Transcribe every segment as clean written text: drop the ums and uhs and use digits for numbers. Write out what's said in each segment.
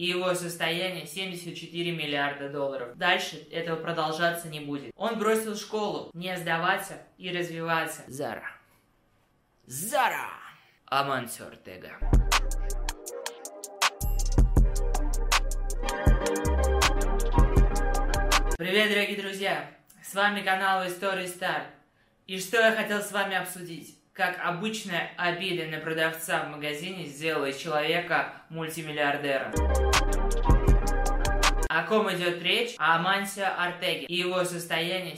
и его состояние 74 миллиарда долларов. Дальше этого продолжаться не будет. Он бросил школу, не сдаваться и развиваться. Зара. Амансио Ортега. Привет, дорогие друзья! С вами канал Истории Стар. И что я хотел с вами обсудить? Как обычная обида на продавца в магазине сделала из человека мультимиллиардера. О ком идет речь? О Амансио Ортеге и его состояние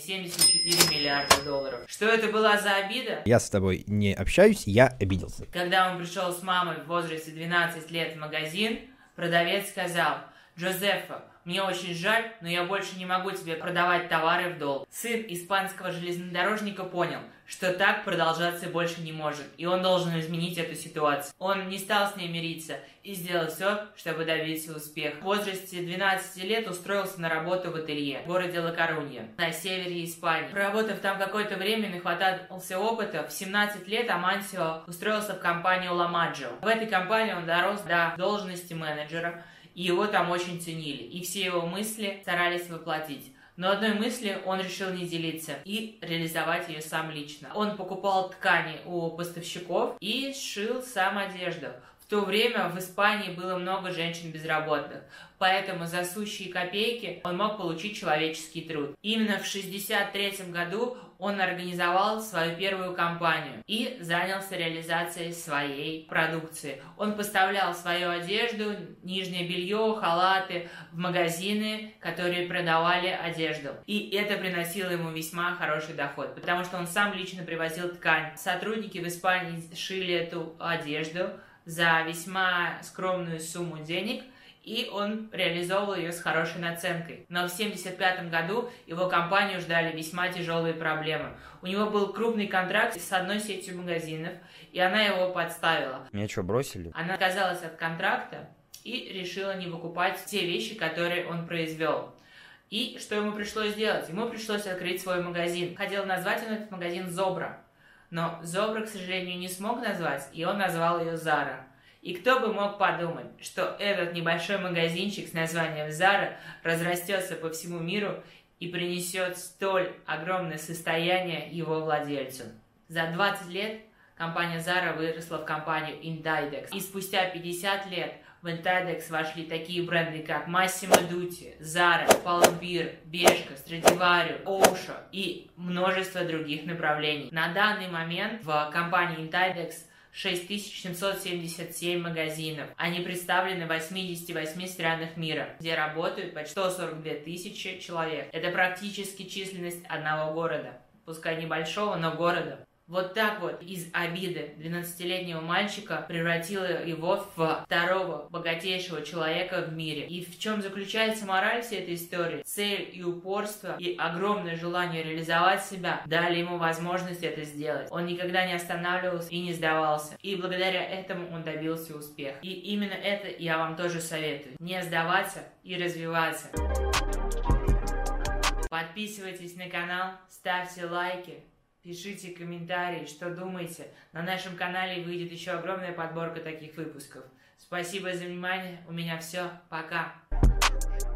74 миллиарда долларов. Что это была за обида? Я с тобой не общаюсь, я обиделся. Когда он пришел с мамой в возрасте 12 лет в магазин, продавец сказал: «Джозефа, мне очень жаль, но я больше не могу тебе продавать товары в долг». Сын испанского железнодорожника понял, что так продолжаться больше не может, и он должен изменить эту ситуацию. Он не стал с ней мириться и сделал все, чтобы добиться успеха. В возрасте 12 лет устроился на работу в ателье в городе Ла-Корунья на севере Испании. Проработав там какое-то время, нахватался опыта. В 17 лет Амансио устроился в компанию Ла Маджо. В этой компании он дорос до должности менеджера, и его там очень ценили, и все его мысли старались воплотить. Но одной мысли он решил не делиться и реализовать ее сам лично. Он покупал ткани у поставщиков и сшил сам одежду. В то время в Испании было много женщин безработных, поэтому за сущие копейки он мог получить человеческий труд. Именно в 1963 году он организовал свою первую компанию и занялся реализацией своей продукции. Он поставлял свою одежду, нижнее белье, халаты в магазины, которые продавали одежду. И это приносило ему весьма хороший доход, потому что он сам лично привозил ткань. Сотрудники в Испании шили эту одежду за весьма скромную сумму денег, и он реализовывал ее с хорошей наценкой. Но в 1975 году его компанию ждали весьма тяжелые проблемы. У него был крупный контракт с одной сетью магазинов, и она его подставила. Меня что, бросили? Она отказалась от контракта и решила не выкупать те вещи, которые он произвел. И что ему пришлось сделать? Ему пришлось открыть свой магазин. Хотел назвать он этот магазин Зобра. Но Зобра, к сожалению, не смог назвать, и он назвал ее Зара. И кто бы мог подумать, что этот небольшой магазинчик с названием Зара разрастется по всему миру и принесет столь огромное состояние его владельцу. За 20 лет компания Zara выросла в компанию Inditex. И спустя 50 лет в Inditex вошли такие бренды, как Massimo Dutti, Zara, Pull&Bear, Bershka, Stradivarius, Osho и множество других направлений. На данный момент в компании Inditex 6777 магазинов. Они представлены в 88 странах мира, где работают почти 142 тысячи человек. Это практически численность одного города. Пускай небольшого, но города. Вот так вот из обиды 12-летнего мальчика превратила его в второго богатейшего человека в мире. И в чем заключается мораль всей этой истории? Цель и упорство, и огромное желание реализовать себя дали ему возможность это сделать. Он никогда не останавливался и не сдавался. И благодаря этому он добился успеха. И именно это я вам тоже советую. Не сдаваться и развиваться. Подписывайтесь на канал, ставьте лайки. Пишите комментарии, что думаете. На нашем канале выйдет еще огромная подборка таких выпусков. Спасибо за внимание. У меня все. Пока.